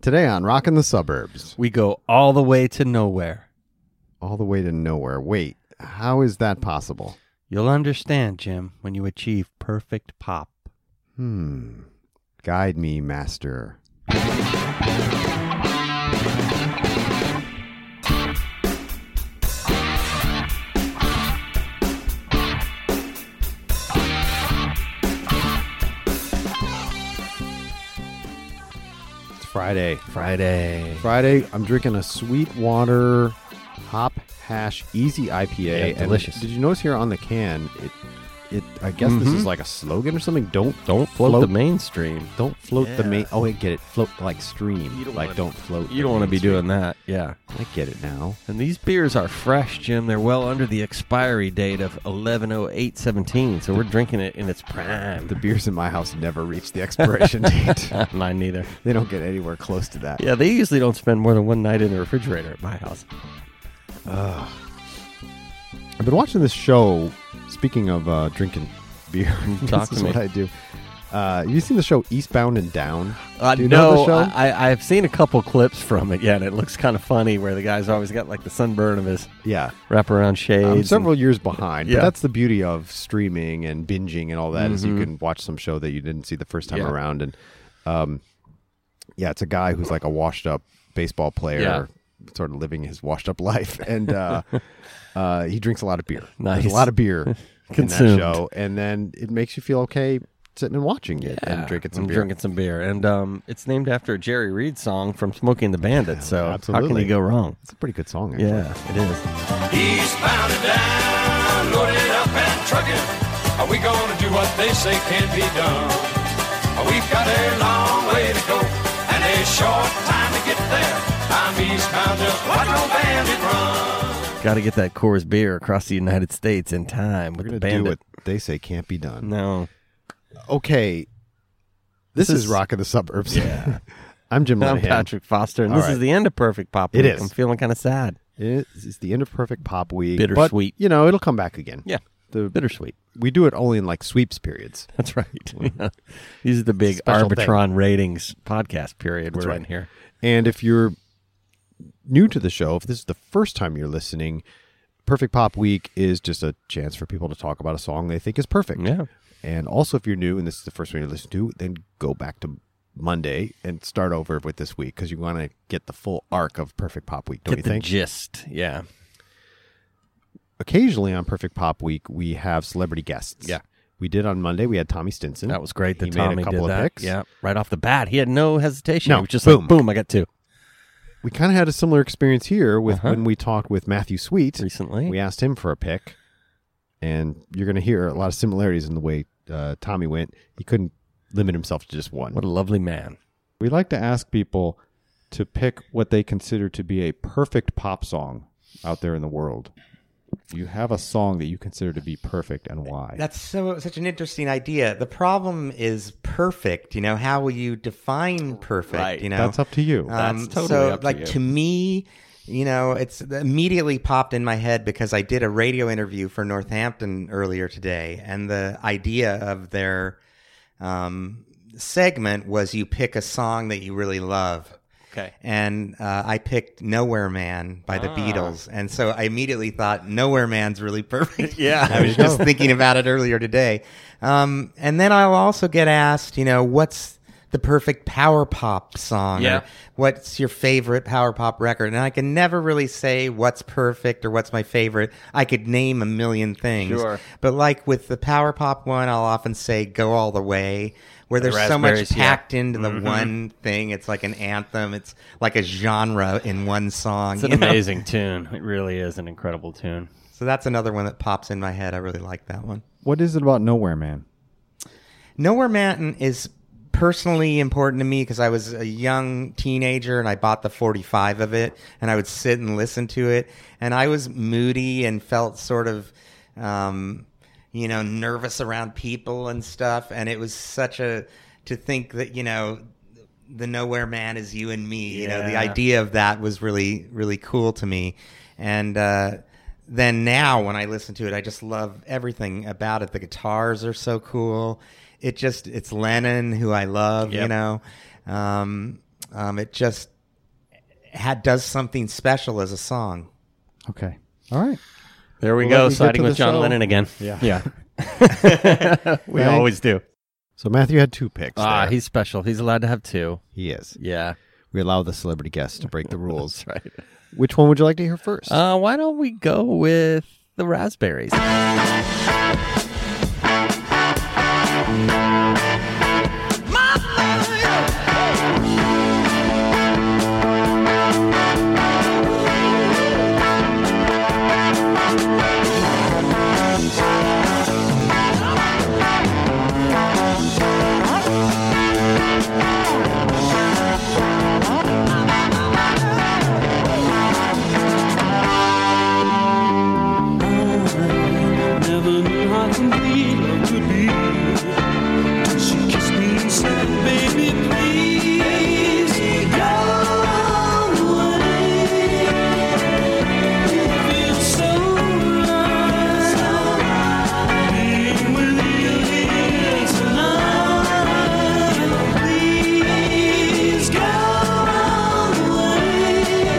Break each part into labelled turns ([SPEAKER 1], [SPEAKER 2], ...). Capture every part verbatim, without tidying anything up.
[SPEAKER 1] Today on Rockin' the Suburbs.
[SPEAKER 2] We go all the way to nowhere.
[SPEAKER 1] All the way to nowhere. Wait, how is that possible?
[SPEAKER 2] You'll understand, Jim, when you achieve perfect pop.
[SPEAKER 1] Hmm. Guide me, master. Friday.
[SPEAKER 2] Friday.
[SPEAKER 1] Friday, I'm drinking a Sweetwater Hop Hash Easy I P A.
[SPEAKER 2] Yeah, delicious.
[SPEAKER 1] And did you notice here on the can, it, it. I guess
[SPEAKER 2] Mm-hmm.
[SPEAKER 1] this is like a slogan or something. Don't
[SPEAKER 2] Don't float, the mainstream.
[SPEAKER 1] Don't float the
[SPEAKER 2] Yeah.
[SPEAKER 1] main. Oh, I get it. Float like stream.
[SPEAKER 2] You don't
[SPEAKER 1] like
[SPEAKER 2] wanna
[SPEAKER 1] don't
[SPEAKER 2] be-
[SPEAKER 1] float.
[SPEAKER 2] You
[SPEAKER 1] the
[SPEAKER 2] don't want to be
[SPEAKER 1] mainstream.
[SPEAKER 2] doing that. Yeah.
[SPEAKER 1] I get it now.
[SPEAKER 2] And these beers are fresh, Jim. They're well under the expiry date of eleven oh eight seventeen, so we're drinking it in its prime.
[SPEAKER 1] The beers in my house never reach the expiration date.
[SPEAKER 2] Mine neither.
[SPEAKER 1] They don't get anywhere close to that.
[SPEAKER 2] Yeah, they usually don't spend more than one night in the refrigerator at my house.
[SPEAKER 1] I've been watching this show. Speaking of uh, drinking beer,
[SPEAKER 2] Talk
[SPEAKER 1] this
[SPEAKER 2] to
[SPEAKER 1] is
[SPEAKER 2] me.
[SPEAKER 1] what I do. Uh, you seen the show Eastbound and Down?
[SPEAKER 2] Uh,
[SPEAKER 1] Do you know
[SPEAKER 2] no,
[SPEAKER 1] the show?
[SPEAKER 2] I, I've seen a couple clips from it, yeah, and it looks kind of funny where the guy's always got like the sunburn of his
[SPEAKER 1] Yeah.
[SPEAKER 2] wraparound shades.
[SPEAKER 1] I'm
[SPEAKER 2] and-
[SPEAKER 1] several years behind,
[SPEAKER 2] Yeah.
[SPEAKER 1] but that's the beauty of streaming and binging and all that is you
[SPEAKER 2] Mhm.
[SPEAKER 1] can watch some show that you didn't see the first time
[SPEAKER 2] Yeah.
[SPEAKER 1] around. And um, yeah, it's a guy who's like a washed up baseball player,
[SPEAKER 2] Yeah.
[SPEAKER 1] sort of living his washed up life, and uh, uh, he drinks a lot of beer.
[SPEAKER 2] Nice.
[SPEAKER 1] There's a lot of beer in that
[SPEAKER 2] Consumed.
[SPEAKER 1] show, and then it makes you feel okay sitting and watching it and
[SPEAKER 2] Yeah,
[SPEAKER 1] drinking some
[SPEAKER 2] I'm
[SPEAKER 1] beer.
[SPEAKER 2] drinking some beer, and um, it's named after a Jerry Reed song from Smoking the Bandit. So how can
[SPEAKER 1] absolutely.
[SPEAKER 2] you go wrong?
[SPEAKER 1] It's a pretty good song, actually.
[SPEAKER 2] Yeah, it is.
[SPEAKER 3] Eastbound and down, loaded up and trucking. Are we gonna do what they say can be done? We've got a long way to go and a short time to get there. I'm eastbound, just watch no bandit run.
[SPEAKER 2] Got to get that Coors beer across the United States in time
[SPEAKER 1] We're
[SPEAKER 2] with
[SPEAKER 1] going
[SPEAKER 2] the
[SPEAKER 1] to do
[SPEAKER 2] Bandit.
[SPEAKER 1] what they say can't be done.
[SPEAKER 2] No,
[SPEAKER 1] Okay. This,
[SPEAKER 2] This
[SPEAKER 1] is,
[SPEAKER 2] is-
[SPEAKER 1] Rock of the Suburbs.
[SPEAKER 2] Yeah.
[SPEAKER 1] I'm Jim
[SPEAKER 2] I'm
[SPEAKER 1] Linehan.
[SPEAKER 2] Patrick Foster, and
[SPEAKER 1] All
[SPEAKER 2] this
[SPEAKER 1] right.
[SPEAKER 2] is the end of Perfect Pop
[SPEAKER 1] It
[SPEAKER 2] Week.
[SPEAKER 1] is.
[SPEAKER 2] I'm feeling kind of sad.
[SPEAKER 1] It is, it's the end of Perfect Pop Week.
[SPEAKER 2] Bittersweet.
[SPEAKER 1] But, you know, it'll come back again.
[SPEAKER 2] Yeah,
[SPEAKER 1] The,
[SPEAKER 2] bittersweet.
[SPEAKER 1] we do it only in like sweeps periods.
[SPEAKER 2] That's right. Yeah. These are the big
[SPEAKER 1] Special
[SPEAKER 2] Arbitron ratings podcast period
[SPEAKER 1] That's
[SPEAKER 2] we're
[SPEAKER 1] right.
[SPEAKER 2] in here.
[SPEAKER 1] And if you're new to the show, if this is the first time you're listening, Perfect Pop Week is just a chance for people to talk about a song they think is perfect.
[SPEAKER 2] Yeah.
[SPEAKER 1] And also, if you're new and this is the first one you listen to, then go back to Monday and start over with this week because you want to get the full arc of Perfect Pop Week, don't
[SPEAKER 2] Get
[SPEAKER 1] you
[SPEAKER 2] the
[SPEAKER 1] think?
[SPEAKER 2] gist. Yeah.
[SPEAKER 1] Occasionally on Perfect Pop Week, we have celebrity guests.
[SPEAKER 2] Yeah.
[SPEAKER 1] We did on Monday. We had Tommy Stinson.
[SPEAKER 2] That was great that
[SPEAKER 1] He
[SPEAKER 2] Tommy
[SPEAKER 1] made a couple
[SPEAKER 2] did
[SPEAKER 1] of
[SPEAKER 2] that.
[SPEAKER 1] picks.
[SPEAKER 2] Yeah, right off the bat, he had no hesitation.
[SPEAKER 1] No,
[SPEAKER 2] he was just
[SPEAKER 1] boom.
[SPEAKER 2] like, "Boom, I got two."
[SPEAKER 1] We kind of had a similar experience here with
[SPEAKER 2] Uh-huh.
[SPEAKER 1] when we talked with Matthew Sweet.
[SPEAKER 2] Recently.
[SPEAKER 1] We asked him for a pick, and you're going to hear a lot of similarities in the way uh, Tommy went. He couldn't limit himself to just one.
[SPEAKER 2] What a lovely man.
[SPEAKER 4] We like to ask people to pick what they consider to be a perfect pop song out there in the world. You have a song that you consider to be perfect, and why?
[SPEAKER 5] That's so such an interesting idea. The problem is perfect. You know, how will you define perfect?
[SPEAKER 2] Right.
[SPEAKER 5] You know,
[SPEAKER 4] That's up to you.
[SPEAKER 2] That's totally
[SPEAKER 5] so,
[SPEAKER 2] up to
[SPEAKER 5] like
[SPEAKER 2] you.
[SPEAKER 5] to me, you know, it's immediately popped in my head because I did a radio interview for Northampton earlier today, and the idea of their um, segment was you pick a song that you really love.
[SPEAKER 2] Okay.
[SPEAKER 5] And uh, I picked Nowhere Man by the
[SPEAKER 2] Ah.
[SPEAKER 5] Beatles. And so I immediately thought Nowhere Man's really perfect.
[SPEAKER 2] Yeah.
[SPEAKER 5] I was just thinking about it earlier today. Um, and then I'll also get asked, you know, what's the perfect power pop song?
[SPEAKER 2] Yeah.
[SPEAKER 5] Or what's your favorite power pop record? And I can never really say what's perfect or what's my favorite. I could name a million things.
[SPEAKER 2] Sure.
[SPEAKER 5] But like with the power pop one, I'll often say Go All the Way, where
[SPEAKER 2] The
[SPEAKER 5] there's so much
[SPEAKER 2] Raspberries, yeah.
[SPEAKER 5] packed into the one thing. It's like an anthem. It's like a genre in one song.
[SPEAKER 2] It's an
[SPEAKER 5] you know?
[SPEAKER 2] amazing tune. It really is an incredible tune.
[SPEAKER 5] So that's another one that pops in my head. I really like that one.
[SPEAKER 4] What is it about Nowhere Man?
[SPEAKER 5] Nowhere Man is personally important to me because I was a young teenager and I bought the forty-five of it and I would sit and listen to it. And I was moody and felt sort of, um, you know, nervous around people and stuff. And it was such a, to think that, you know, the Nowhere Man is you and me. You know, the
[SPEAKER 2] Yeah.
[SPEAKER 5] idea of that was really, really cool to me. And uh, then now when I listen to it, I just love everything about it. The guitars are so cool. It just, it's Lennon, who I love, you
[SPEAKER 2] Yep.
[SPEAKER 5] know. Um, Um, it just had does something special as a song.
[SPEAKER 4] Okay. All right.
[SPEAKER 2] There we
[SPEAKER 4] Well, let
[SPEAKER 2] go,
[SPEAKER 4] me get
[SPEAKER 2] siding
[SPEAKER 4] to
[SPEAKER 2] with
[SPEAKER 4] the
[SPEAKER 2] John
[SPEAKER 4] show.
[SPEAKER 2] Lennon again.
[SPEAKER 4] Yeah.
[SPEAKER 2] Yeah. we
[SPEAKER 4] Thanks.
[SPEAKER 2] always do.
[SPEAKER 1] So Matthew had two picks.
[SPEAKER 2] Ah,
[SPEAKER 1] there.
[SPEAKER 2] he's special. He's allowed to have two.
[SPEAKER 1] he is.
[SPEAKER 2] Yeah.
[SPEAKER 1] We allow the celebrity guests to break the rules.
[SPEAKER 2] That's right.
[SPEAKER 1] Which one would you like to hear first?
[SPEAKER 2] Uh, why don't we go with the Raspberries?
[SPEAKER 6] Never knew how complete love could be. Till she kissed me and said, "Baby, please go away." It feels so right being with you here tonight. Please go away.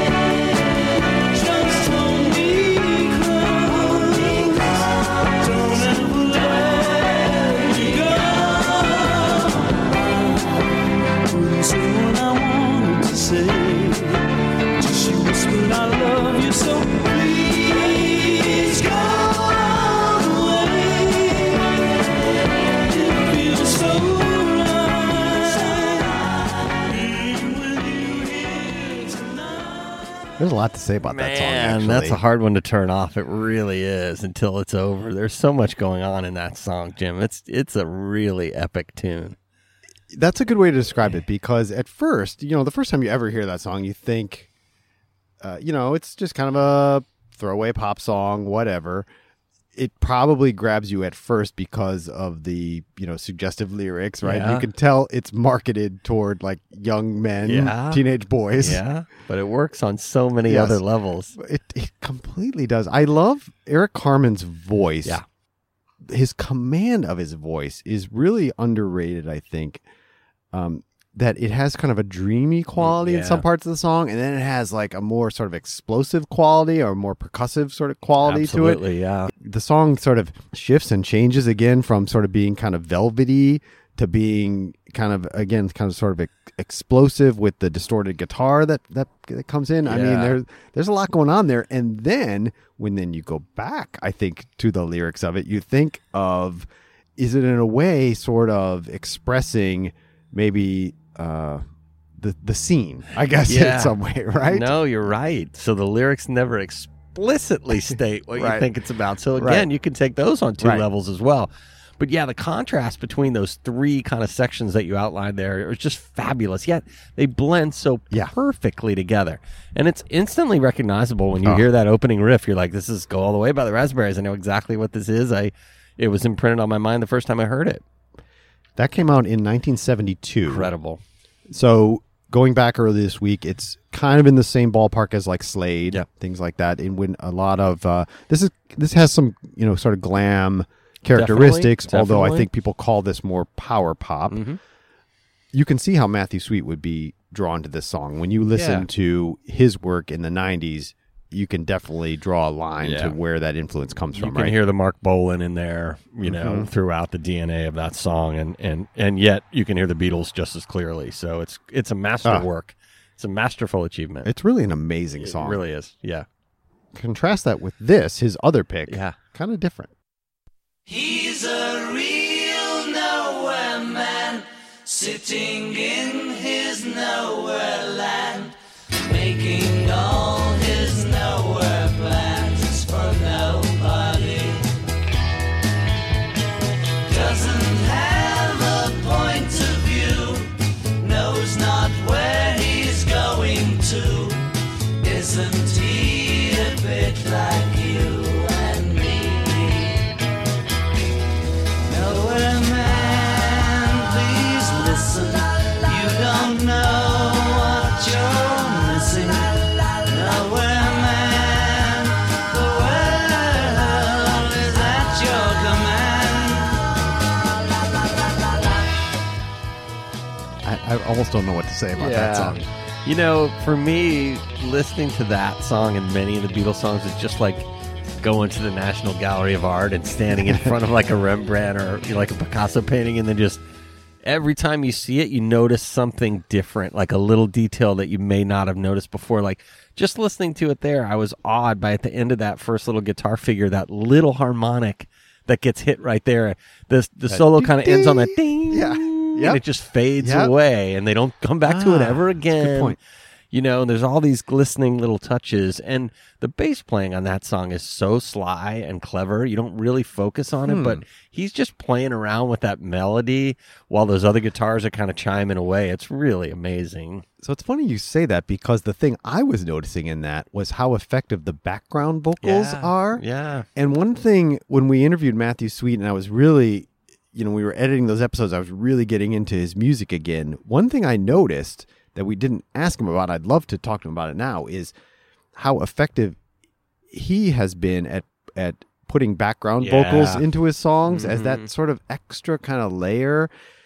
[SPEAKER 6] Just hold me close. Don't ever let me go. Couldn't say what I wanted to say. Till she whispered, "I love you so." Please go away. It feels so right being with you here tonight.
[SPEAKER 1] There's a lot to say about that song,
[SPEAKER 2] Man,
[SPEAKER 1] actually.
[SPEAKER 2] that's a hard one to turn off. It really is until it's over. There's so much going on in that song, Jim. It's it's a really epic tune.
[SPEAKER 1] That's a good way to describe it, because at first, you know, the first time you ever hear that song, you think, uh, you know, it's just kind of a throwaway pop song, whatever. It probably grabs you at first because of the, you know, suggestive lyrics, right?
[SPEAKER 2] Yeah.
[SPEAKER 1] You can tell it's marketed toward like young men,
[SPEAKER 2] Yeah.
[SPEAKER 1] teenage boys.
[SPEAKER 2] Yeah, but it works on so many
[SPEAKER 1] Yes.
[SPEAKER 2] other levels.
[SPEAKER 1] It, it completely does. I love Eric Carmen's voice.
[SPEAKER 2] Yeah.
[SPEAKER 1] His command of his voice is really underrated, I think. Um, that it has kind of a dreamy quality in
[SPEAKER 2] Yeah.
[SPEAKER 1] some parts of the song, and then it has like a more sort of explosive quality or more percussive sort of quality to it.
[SPEAKER 2] Absolutely, yeah.
[SPEAKER 1] The song sort of shifts and changes again from sort of being kind of velvety to being kind of, again, kind of sort of ex- explosive with the distorted guitar that, that, that comes in. I mean,
[SPEAKER 2] Yeah.
[SPEAKER 1] there's, there's a lot going on there. And then when then you go back, I think, to the lyrics of it, you think of, is it in a way sort of expressing maybe uh, the, the scene, I guess,
[SPEAKER 2] Yeah.
[SPEAKER 1] in some way, right?
[SPEAKER 2] No, you're right. So the lyrics never explicitly state what
[SPEAKER 1] Right.
[SPEAKER 2] you think it's about. So again,
[SPEAKER 1] Right.
[SPEAKER 2] you can take those on two
[SPEAKER 1] Right.
[SPEAKER 2] levels as well. But yeah, the contrast between those three kind of sections that you outlined there is just fabulous. Yet they blend so
[SPEAKER 1] Yeah.
[SPEAKER 2] perfectly together. And it's instantly recognizable when you
[SPEAKER 1] Oh.
[SPEAKER 2] hear that opening riff. You're like, this is Go All the Way by the Raspberries. I know exactly what this is. I It was imprinted on my mind the first time I heard it.
[SPEAKER 1] That came out in nineteen seventy-two.
[SPEAKER 2] Incredible.
[SPEAKER 1] So going back early this week, it's kind of in the same ballpark as like Slade,
[SPEAKER 2] Yep.
[SPEAKER 1] things like that. And when a lot of uh, this is this has some, you know, sort of glam characteristics,
[SPEAKER 2] Definitely,
[SPEAKER 1] although I
[SPEAKER 2] definitely.
[SPEAKER 1] think people call this more power pop.
[SPEAKER 2] Mhm.
[SPEAKER 1] You can see how Matthew Sweet would be drawn to this song when you listen
[SPEAKER 2] Yeah.
[SPEAKER 1] to his work in the nineties. You can definitely draw a line
[SPEAKER 2] Yeah.
[SPEAKER 1] to where that influence comes
[SPEAKER 2] You
[SPEAKER 1] from,
[SPEAKER 2] can
[SPEAKER 1] right?
[SPEAKER 2] hear the Mark Bolan in there, you know,
[SPEAKER 1] Mhm.
[SPEAKER 2] throughout the D N A of that song, and and and yet you can hear the Beatles just as clearly. So it's it's a masterwork. It's a masterful achievement.
[SPEAKER 1] It's really an amazing
[SPEAKER 2] It
[SPEAKER 1] song.
[SPEAKER 2] really is. Yeah.
[SPEAKER 1] Contrast that with this, his other pick.
[SPEAKER 2] Yeah.
[SPEAKER 1] Kind of different.
[SPEAKER 6] He's a real nowhere man, sitting in his nowhere land, making all his nowhere plans for nobody. Doesn't have a point of view, knows not where he's going to. Isn't he a bit like you and me? Nowhere man, please listen. You don't know what you're missing. Nowhere man, the world is at your command.
[SPEAKER 1] I, I, I almost don't know what to say about that song.
[SPEAKER 2] You know, for me, listening to that song and many of the Beatles songs is just like going to the National Gallery of Art and standing in front of like a Rembrandt or you know, like a Picasso painting, and then just every time you see it, you notice something different, like a little detail that you may not have noticed before. Like just listening to it there, I was awed by at the end of that first little guitar figure, that little harmonic that gets hit right there. The the solo kind of ends on that ding,
[SPEAKER 1] Yeah.
[SPEAKER 2] and
[SPEAKER 1] Yep.
[SPEAKER 2] it just fades
[SPEAKER 1] Yep.
[SPEAKER 2] away, and they don't come back to it
[SPEAKER 1] Ah,
[SPEAKER 2] ever
[SPEAKER 1] that's a good
[SPEAKER 2] again.
[SPEAKER 1] point.
[SPEAKER 2] You know, and there's all these glistening little touches, and the bass playing on that song is so sly and clever. You don't really focus on it,
[SPEAKER 1] Hmm.
[SPEAKER 2] but he's just playing around with that melody while those other guitars are kind of chiming away. It's really amazing.
[SPEAKER 1] So it's funny you say that because the thing I was noticing in that was how effective the background vocals
[SPEAKER 2] Yeah.
[SPEAKER 1] are.
[SPEAKER 2] Yeah.
[SPEAKER 1] And one thing, when we interviewed Matthew Sweet, and I was really, you know, we were editing those episodes, I was really getting into his music again. One thing I noticed that we didn't ask him about, I'd love to talk to him about it now, is how effective he has been at at putting background
[SPEAKER 2] Yeah.
[SPEAKER 1] vocals into his songs as
[SPEAKER 2] Mhm.
[SPEAKER 1] that sort of extra kind of layer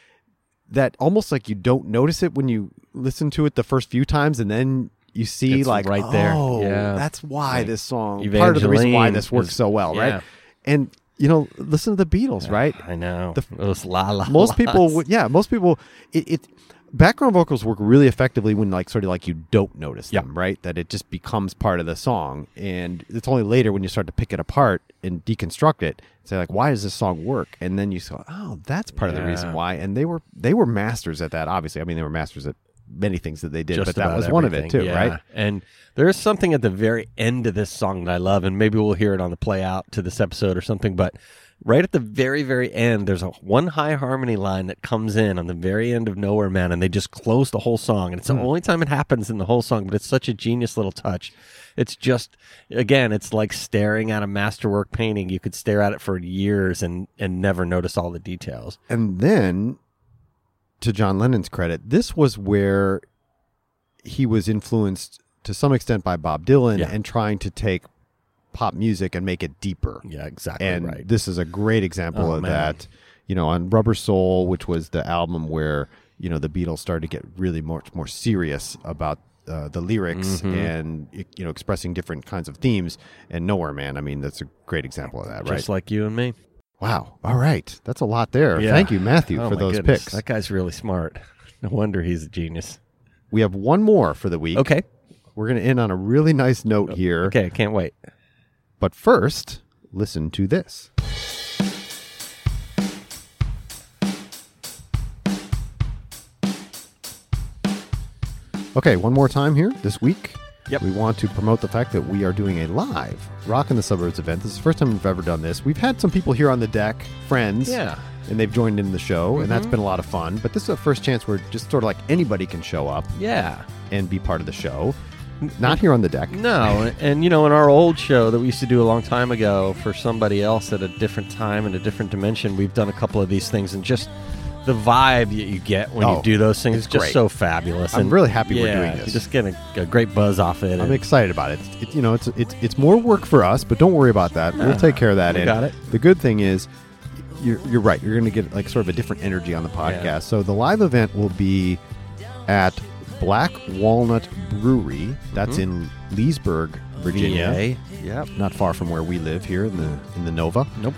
[SPEAKER 1] that almost like you don't notice it when you listen to it the first few times, and then you see
[SPEAKER 2] It's
[SPEAKER 1] like,
[SPEAKER 2] right there.
[SPEAKER 1] oh,
[SPEAKER 2] Yeah.
[SPEAKER 1] that's why
[SPEAKER 2] Like
[SPEAKER 1] this song, part of the reason why
[SPEAKER 2] Evangeline
[SPEAKER 1] this works
[SPEAKER 2] is-
[SPEAKER 1] so well,
[SPEAKER 2] yeah.
[SPEAKER 1] right? And, you know, listen to the Beatles, right?
[SPEAKER 2] I know.
[SPEAKER 1] The-
[SPEAKER 2] Those la la.
[SPEAKER 1] Most people
[SPEAKER 2] las.
[SPEAKER 1] would, yeah, most people, it, it, background vocals work really effectively when like sort of like you don't notice
[SPEAKER 2] Yeah.
[SPEAKER 1] them, right? That it just becomes part of the song. And it's only later when you start to pick it apart and deconstruct it, say like, why does this song work? And then you say, oh, that's part of the reason
[SPEAKER 2] Yeah.
[SPEAKER 1] why. And they were, they were masters at that, obviously. I mean, they were masters at many things that they did,
[SPEAKER 2] Just
[SPEAKER 1] but that
[SPEAKER 2] about
[SPEAKER 1] was one of it
[SPEAKER 2] everything,
[SPEAKER 1] too,
[SPEAKER 2] yeah.
[SPEAKER 1] right?
[SPEAKER 2] And there's something at the very end of this song that I love, and maybe we'll hear it on the play out to this episode or something, but right at the very, very end, there's a one high harmony line that comes in on the very end of Nowhere Man, and they just close the whole song. And it's the only time it happens in the whole song, but it's such a genius little touch. It's just, again, it's like staring at a masterwork painting. You could stare at it for years and, and never notice all the details.
[SPEAKER 1] And then, to John Lennon's credit, this was where he was influenced to some extent by Bob Dylan
[SPEAKER 2] Yeah.
[SPEAKER 1] and trying to take pop music and make it deeper.
[SPEAKER 2] Yeah, exactly
[SPEAKER 1] And
[SPEAKER 2] right.
[SPEAKER 1] this is a great example
[SPEAKER 2] Oh,
[SPEAKER 1] of
[SPEAKER 2] man.
[SPEAKER 1] that. You know, on Rubber Soul, which was the album where, you know, the Beatles started to get really much more serious about uh, the lyrics
[SPEAKER 2] Mm-hmm.
[SPEAKER 1] and, you know, expressing different kinds of themes. And Nowhere Man, I mean, that's a great example of that, right?
[SPEAKER 2] Just like you and me.
[SPEAKER 1] Wow. All right. That's a lot there.
[SPEAKER 2] Yeah.
[SPEAKER 1] Thank you, Matthew,
[SPEAKER 2] Oh,
[SPEAKER 1] for
[SPEAKER 2] my
[SPEAKER 1] those
[SPEAKER 2] goodness.
[SPEAKER 1] picks.
[SPEAKER 2] That guy's really smart. No wonder he's a genius.
[SPEAKER 1] We have one more for the week.
[SPEAKER 2] Okay.
[SPEAKER 1] We're going to end on a really nice note here.
[SPEAKER 2] Okay, I can't wait.
[SPEAKER 1] But first, listen to this. Okay, one more time here this week.
[SPEAKER 2] Yep.
[SPEAKER 1] We want to promote the fact that we are doing a live Rock in the Suburbs event. This is the first time we've ever done this. We've had some people here on the deck, friends.
[SPEAKER 2] Yeah.
[SPEAKER 1] And they've joined in the show, and that's been a lot of fun. But this is the first chance where just sort of like anybody can show up
[SPEAKER 2] Yeah.
[SPEAKER 1] and be part of the show. Not here on the deck.
[SPEAKER 2] No, and, and you know, in our old show that we used to do a long time ago for somebody else at a different time and a different dimension, we've done a couple of these things, and just the vibe that you get when
[SPEAKER 1] Oh,
[SPEAKER 2] you do those things
[SPEAKER 1] it's
[SPEAKER 2] is just
[SPEAKER 1] great.
[SPEAKER 2] so fabulous.
[SPEAKER 1] I'm
[SPEAKER 2] and
[SPEAKER 1] really happy we're
[SPEAKER 2] yeah,
[SPEAKER 1] doing this.
[SPEAKER 2] You just get a, a great buzz off it.
[SPEAKER 1] I'm
[SPEAKER 2] and-
[SPEAKER 1] excited about it. It's, it. You know, it's it's it's more work for us, but don't worry about that. We'll take care of that.
[SPEAKER 2] we
[SPEAKER 1] and
[SPEAKER 2] got it.
[SPEAKER 1] The good thing is, you're you're right. You're going to get like sort of a different energy on the podcast.
[SPEAKER 2] Yeah.
[SPEAKER 1] So the live event will be at Black Walnut Brewery. That's in Leesburg, Virginia.
[SPEAKER 2] V A. Yep.
[SPEAKER 1] Not far from where we live here in the in the Nova.
[SPEAKER 2] Nope.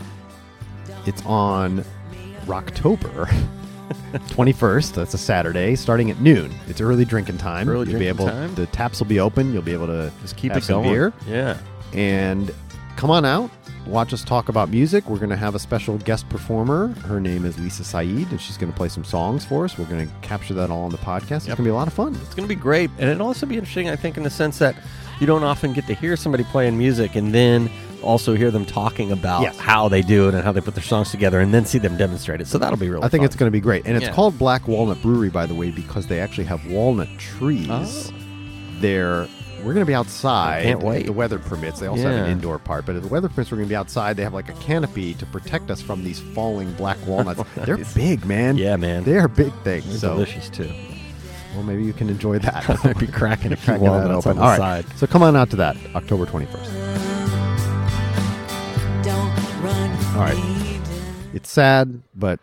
[SPEAKER 1] It's on Rocktober twenty-first. That's a Saturday, starting at noon. It's early drinking time.
[SPEAKER 2] Early
[SPEAKER 1] You'll be
[SPEAKER 2] drinking
[SPEAKER 1] able.
[SPEAKER 2] time.
[SPEAKER 1] The taps will be open. You'll be able to
[SPEAKER 2] Just keep
[SPEAKER 1] have
[SPEAKER 2] it
[SPEAKER 1] some
[SPEAKER 2] going.
[SPEAKER 1] beer.
[SPEAKER 2] Yeah.
[SPEAKER 1] And come on out. Watch us talk about music. We're going to have a special guest performer. Her name is Lisa Saeed, and she's going to play some songs for us. We're going to capture that all on the podcast. It's going to be a lot of fun.
[SPEAKER 2] It's going to be great. And it'll also be interesting, I think, in the sense that you don't often get to hear somebody playing music and then also hear them talking about
[SPEAKER 1] Yes.
[SPEAKER 2] how they do it and how they put their songs together and then see them demonstrate it. So that'll be really
[SPEAKER 1] I think
[SPEAKER 2] fun.
[SPEAKER 1] it's going to be great. And it's
[SPEAKER 2] Yeah.
[SPEAKER 1] called Black Walnut Brewery, by the way, because they actually have walnut trees
[SPEAKER 2] Oh.
[SPEAKER 1] there. We're going to be outside.
[SPEAKER 2] I can't wait.
[SPEAKER 1] If the weather permits. They also have an
[SPEAKER 2] Yeah.
[SPEAKER 1] indoor part. But if the weather permits, we're going to be outside. They have like a canopy to protect us from these falling black walnuts. They're big, man.
[SPEAKER 2] Yeah, man.
[SPEAKER 1] They are big things.
[SPEAKER 2] They're
[SPEAKER 1] so,
[SPEAKER 2] delicious, too.
[SPEAKER 1] well, maybe you can enjoy that.
[SPEAKER 2] I'd be cracking a few
[SPEAKER 1] Cracking that
[SPEAKER 2] walnuts
[SPEAKER 1] open.
[SPEAKER 2] on the
[SPEAKER 1] All right.
[SPEAKER 2] side.
[SPEAKER 1] So come on out to that, October twenty-first.
[SPEAKER 6] Don't run
[SPEAKER 1] All right.
[SPEAKER 6] me down.
[SPEAKER 1] It's sad, but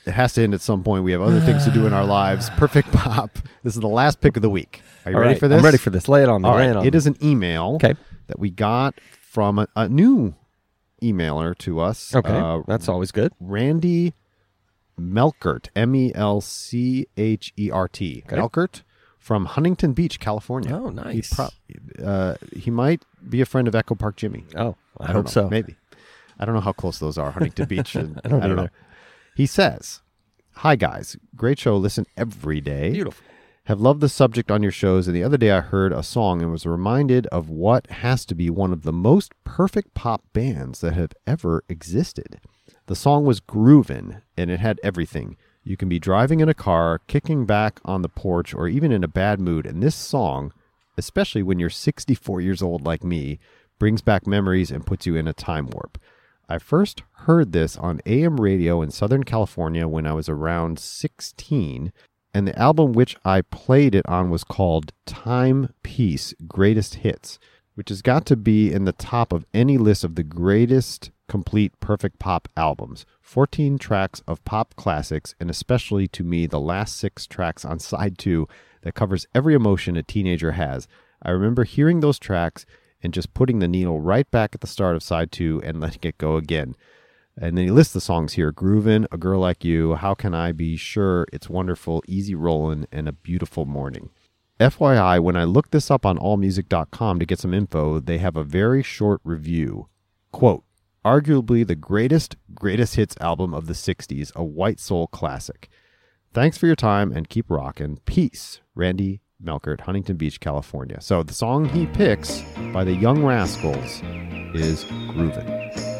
[SPEAKER 1] It has to end at some point. We have other things to do in our lives. Perfect Pop. This is the last pick of the week. Are you
[SPEAKER 2] All
[SPEAKER 1] ready
[SPEAKER 2] right,
[SPEAKER 1] for this?
[SPEAKER 2] I'm ready for this. Lay it on me.
[SPEAKER 1] All
[SPEAKER 2] lay
[SPEAKER 1] right.
[SPEAKER 2] it on
[SPEAKER 1] It
[SPEAKER 2] me.
[SPEAKER 1] is an email
[SPEAKER 2] Okay.
[SPEAKER 1] that we got from a, a new emailer to us.
[SPEAKER 2] Okay,
[SPEAKER 1] Uh,
[SPEAKER 2] that's always good.
[SPEAKER 1] Randy Melkert, M E L C H E R T.
[SPEAKER 2] Okay.
[SPEAKER 1] Melkert from Huntington Beach, California.
[SPEAKER 2] Oh, nice.
[SPEAKER 1] He, pro- uh, he might be a friend of Echo Park Jimmy.
[SPEAKER 2] Oh, I,
[SPEAKER 1] I don't
[SPEAKER 2] hope
[SPEAKER 1] know.
[SPEAKER 2] so.
[SPEAKER 1] Maybe. I don't know how close those are, Huntington Beach. And,
[SPEAKER 2] I don't
[SPEAKER 1] know.
[SPEAKER 2] either.
[SPEAKER 1] He says, "Hi, guys. Great show. Listen every day.
[SPEAKER 2] Beautiful.
[SPEAKER 1] Have loved the subject on your shows, and the other day I heard a song and was reminded of what has to be one of the most perfect pop bands that have ever existed. The song was Groovin', and it had everything. You can be driving in a car, kicking back on the porch, or even in a bad mood, and this song, especially when you're sixty-four years old like me, brings back memories and puts you in a time warp. I first heard this on A M radio in Southern California when I was around sixteen, and the album which I played it on was called Time Piece Greatest Hits, which has got to be in the top of any list of the greatest complete perfect pop albums. fourteen tracks of pop classics, and especially to me, the last six tracks on side two that covers every emotion a teenager has. I remember hearing those tracks and just putting the needle right back at the start of side two and letting it go again. And then he lists the songs here: Groovin', A Girl Like You, How Can I Be Sure, It's Wonderful, Easy Rollin', and A Beautiful Morning. F Y I, when I looked this up on all music dot com to get some info, they have a very short review. Quote, arguably the greatest, greatest hits album of the sixties, a white soul classic. Thanks for your time and keep rockin'. Peace. Randy Melkert, Huntington Beach, California. So the song he picks by the Young Rascals is Groovin'.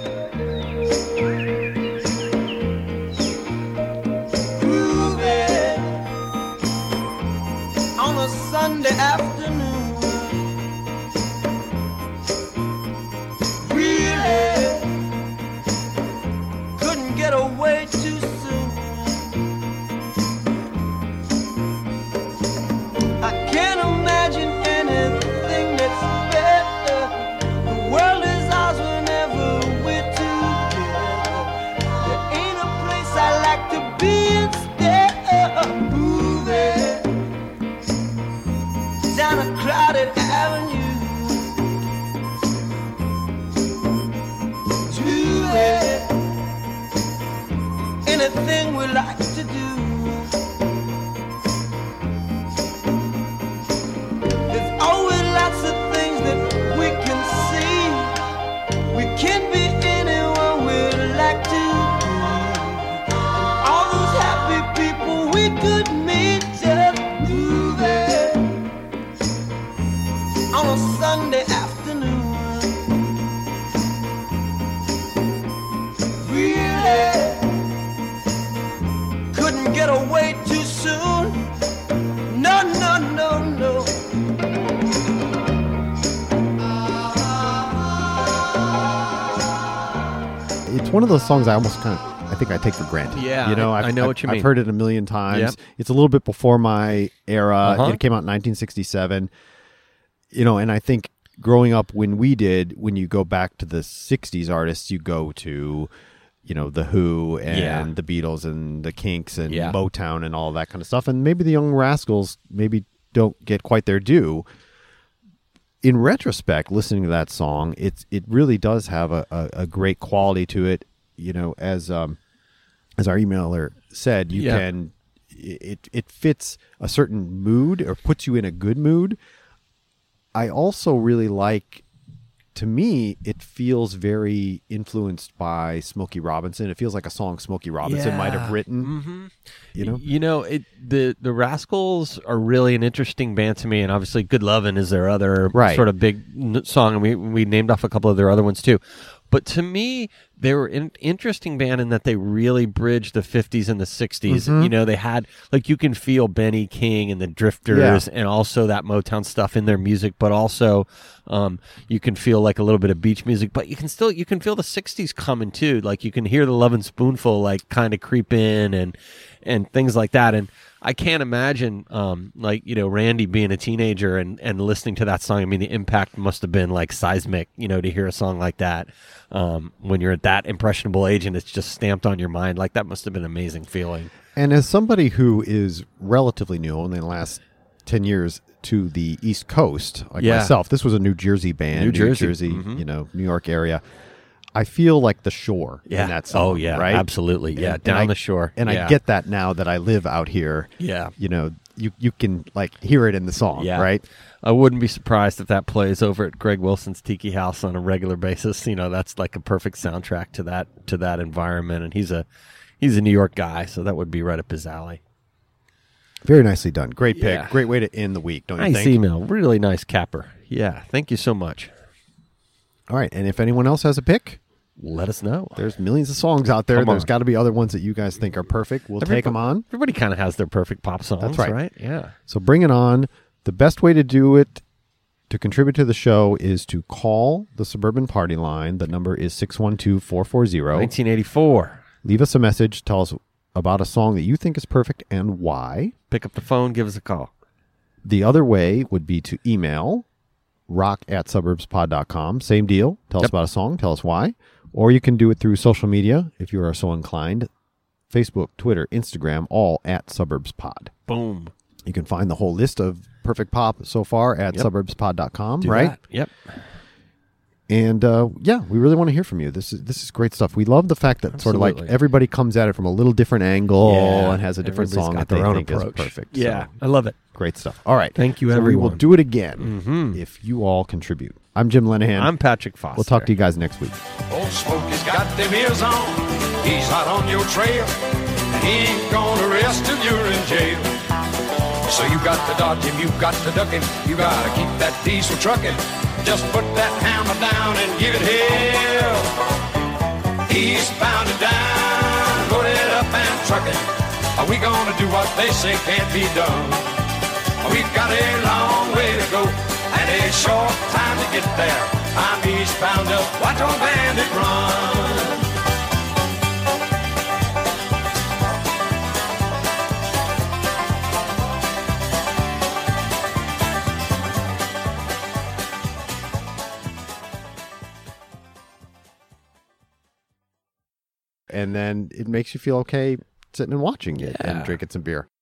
[SPEAKER 6] Groovy on a Sunday afternoon. Really couldn't get away too soon. I can't imagine anything that's better. The world is ours whenever we're together. There ain't a place I like to be instead of moving down a crowded avenue. Do it, anything we like to do. There's always lots of things that we can see. We can be anyone we like to be. And all those happy people we could meet just moving on a Sunday afternoon. Really couldn't get away too soon. No, no, no, no.
[SPEAKER 1] It's one of those songs I almost kind of, I think I take for granted.
[SPEAKER 2] Yeah,
[SPEAKER 1] you know,
[SPEAKER 2] I-
[SPEAKER 1] I've,
[SPEAKER 2] I know
[SPEAKER 1] I've-
[SPEAKER 2] what you
[SPEAKER 1] I've
[SPEAKER 2] mean.
[SPEAKER 1] heard it a million times.
[SPEAKER 2] Yep.
[SPEAKER 1] It's a little bit before my era.
[SPEAKER 2] Uh-huh.
[SPEAKER 1] It came out in nineteen sixty-seven. You know, and I think growing up when we did, when you go back to the sixties artists, you go to, you know, The Who and
[SPEAKER 2] Yeah.
[SPEAKER 1] the Beatles and the Kinks and
[SPEAKER 2] Yeah.
[SPEAKER 1] Motown and all that kind of stuff. And maybe the Young Rascals maybe don't get quite their due. In retrospect, listening to that song, it's it really does have a, a, a great quality to it. You know, as um, as our emailer said, you
[SPEAKER 2] Yeah.
[SPEAKER 1] can it it fits a certain mood or puts you in a good mood. I also really like, to me, it feels very influenced by Smokey Robinson. It feels like a song Smokey Robinson might have written.
[SPEAKER 2] Mm-hmm.
[SPEAKER 1] You know,
[SPEAKER 2] You know, it, the the Rascals are really an interesting band to me, and obviously, "Good Lovin'" is their other
[SPEAKER 1] Right.
[SPEAKER 2] sort of big n- song, and we we named off a couple of their other ones too. But to me, they were an interesting band in that they really bridged the fifties and the sixties.
[SPEAKER 1] Mm-hmm.
[SPEAKER 2] You know, they had, like, you can feel Benny King and the Drifters
[SPEAKER 1] Yeah.
[SPEAKER 2] and also that Motown stuff in their music, but also um, you can feel like a little bit of beach music, but you can still, you can feel the sixties coming too. Like, you can hear the Lovin' Spoonful, like, kind of creep in, and and things like that. And I can't imagine, um, like, you know, Randy being a teenager and, and listening to that song. I mean, the impact must have been like seismic, you know, to hear a song like that um, when you're at that impressionable age and it's just stamped on your mind. Like, that must have been an amazing feeling.
[SPEAKER 1] And as somebody who is relatively new, only in the last ten years to the East Coast, like
[SPEAKER 2] Yeah.
[SPEAKER 1] myself, this was a New Jersey band,
[SPEAKER 2] New Jersey.
[SPEAKER 1] Jersey
[SPEAKER 2] Mhm.
[SPEAKER 1] you know, New York area. I feel like the shore
[SPEAKER 2] Yeah.
[SPEAKER 1] in that song.
[SPEAKER 2] Oh, yeah.
[SPEAKER 1] right?
[SPEAKER 2] Absolutely. Yeah.
[SPEAKER 1] And-
[SPEAKER 2] Down
[SPEAKER 1] and I-
[SPEAKER 2] the shore.
[SPEAKER 1] And
[SPEAKER 2] Yeah.
[SPEAKER 1] I get that now that I live out here.
[SPEAKER 2] Yeah.
[SPEAKER 1] You know, you, you can like hear it in the song,
[SPEAKER 2] Yeah.
[SPEAKER 1] right?
[SPEAKER 2] I wouldn't be surprised if that plays over at Greg Wilson's Tiki House on a regular basis. You know, that's like a perfect soundtrack to that to that environment. And he's a he's a New York guy, so that would be right up his alley.
[SPEAKER 1] Very nicely done. Great pick.
[SPEAKER 2] Yeah.
[SPEAKER 1] Great way to end the week, don't you
[SPEAKER 2] Nice
[SPEAKER 1] think?
[SPEAKER 2] email. Really nice capper. Yeah. Thank you so much.
[SPEAKER 1] All right. And if anyone else has a pick,
[SPEAKER 2] Let us know.
[SPEAKER 1] there's millions of songs out there.
[SPEAKER 2] Come
[SPEAKER 1] There's
[SPEAKER 2] on.
[SPEAKER 1] got to be other ones that you guys think are perfect. We'll take them on.
[SPEAKER 2] Everybody kind of has their perfect pop songs,
[SPEAKER 1] That's right.
[SPEAKER 2] right? Yeah.
[SPEAKER 1] So bring it on. The best way to do it to contribute to the show is to call the Suburban Party line. The number is six one two, four four zero.
[SPEAKER 2] nineteen eighty-four.
[SPEAKER 1] Leave us a message. Tell us about a song that you think is perfect and why.
[SPEAKER 2] Pick up the phone. Give us a call.
[SPEAKER 1] The other way would be to email rock at suburbspod dot com. Same deal. Tell us
[SPEAKER 2] Yep.
[SPEAKER 1] about a song. Tell us why. Or you can do it through social media if you are so inclined. Facebook, Twitter, Instagram, all at suburbspod.
[SPEAKER 2] Boom.
[SPEAKER 1] You can find the whole list of perfect pop so far at
[SPEAKER 2] Yep.
[SPEAKER 1] suburbspod dot com,
[SPEAKER 2] Do
[SPEAKER 1] right?
[SPEAKER 2] that. Yep.
[SPEAKER 1] And uh, yeah, we really want to hear from you. This is this is great stuff. We love the fact that sort of like
[SPEAKER 2] Absolutely.
[SPEAKER 1] everybody comes at it from a little different angle and has a different
[SPEAKER 2] Everybody's
[SPEAKER 1] song
[SPEAKER 2] got
[SPEAKER 1] that they
[SPEAKER 2] their own
[SPEAKER 1] think
[SPEAKER 2] approach.
[SPEAKER 1] is perfect.
[SPEAKER 2] Yeah.
[SPEAKER 1] So,
[SPEAKER 2] I love it.
[SPEAKER 1] great stuff. All right.
[SPEAKER 2] Thank you,
[SPEAKER 1] So we will
[SPEAKER 2] everyone.
[SPEAKER 1] do it again
[SPEAKER 2] Mhm.
[SPEAKER 1] if you all contribute. I'm Jim Lenahan.
[SPEAKER 2] I'm Patrick Foster.
[SPEAKER 1] We'll talk to you guys next week.
[SPEAKER 3] Old Smokey's got them ears on. He's hot on your trail. And he ain't gonna rest till you're in jail. So you got to dodge him, you got to duck him. You gotta keep that diesel trucking. Just put that hammer down and give it hell. He's bound and down, loaded up and trucking. Are we gonna do what they say can't be done? We've got a long way to go and a short time to get there. I'm eastbound up, watch old bandit run.
[SPEAKER 1] And then it makes you feel okay sitting and watching it and
[SPEAKER 2] Yeah.
[SPEAKER 1] drinking some beer.